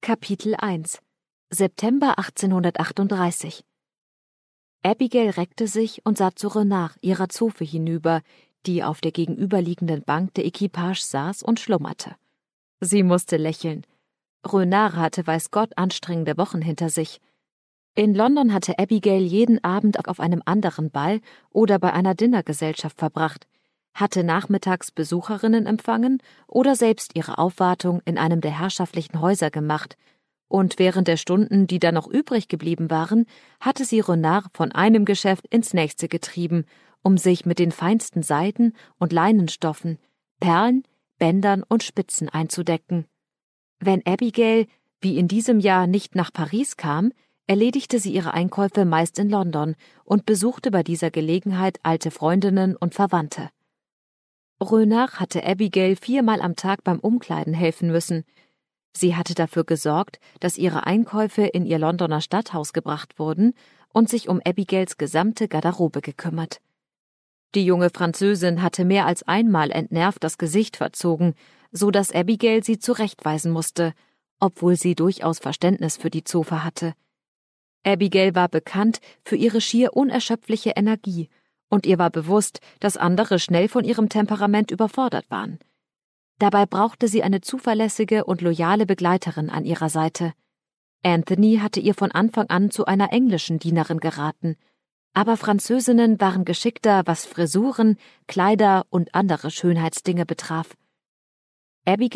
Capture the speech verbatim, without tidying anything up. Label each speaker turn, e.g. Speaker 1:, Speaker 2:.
Speaker 1: Kapitel eins September achtzehnhundertachtunddreißig Abigail reckte sich und sah zu Renard, ihrer Zofe, hinüber, die auf der gegenüberliegenden Bank der Equipage saß und schlummerte. Sie musste lächeln. Renard hatte weiß Gott anstrengende Wochen hinter sich. In London hatte Abigail jeden Abend auf einem anderen Ball oder bei einer Dinnergesellschaft verbracht, hatte nachmittags Besucherinnen empfangen oder selbst ihre Aufwartung in einem der herrschaftlichen Häuser gemacht, und während der Stunden, die dann noch übrig geblieben waren, hatte sie Renard von einem Geschäft ins nächste getrieben, um sich mit den feinsten Seiden und Leinenstoffen, Perlen, Bändern und Spitzen einzudecken. Wenn Abigail, wie in diesem Jahr, nicht nach Paris kam, erledigte sie ihre Einkäufe meist in London und besuchte bei dieser Gelegenheit alte Freundinnen und Verwandte. Renard hatte Abigail viermal am Tag beim Umkleiden helfen müssen. Sie hatte dafür gesorgt, dass ihre Einkäufe in ihr Londoner Stadthaus gebracht wurden und sich um Abigails gesamte Garderobe gekümmert. Die junge Französin hatte mehr als einmal entnervt das Gesicht verzogen, so dass Abigail sie zurechtweisen musste, obwohl sie durchaus Verständnis für die Zofe hatte. Abigail war bekannt für ihre schier unerschöpfliche Energie, und ihr war bewusst, dass andere schnell von ihrem Temperament überfordert waren. Dabei brauchte sie eine zuverlässige und loyale Begleiterin an ihrer Seite. Anthony hatte ihr von Anfang an zu einer englischen Dienerin geraten, aber Französinnen waren geschickter, was Frisuren, Kleider und andere Schönheitsdinge betraf. Abigail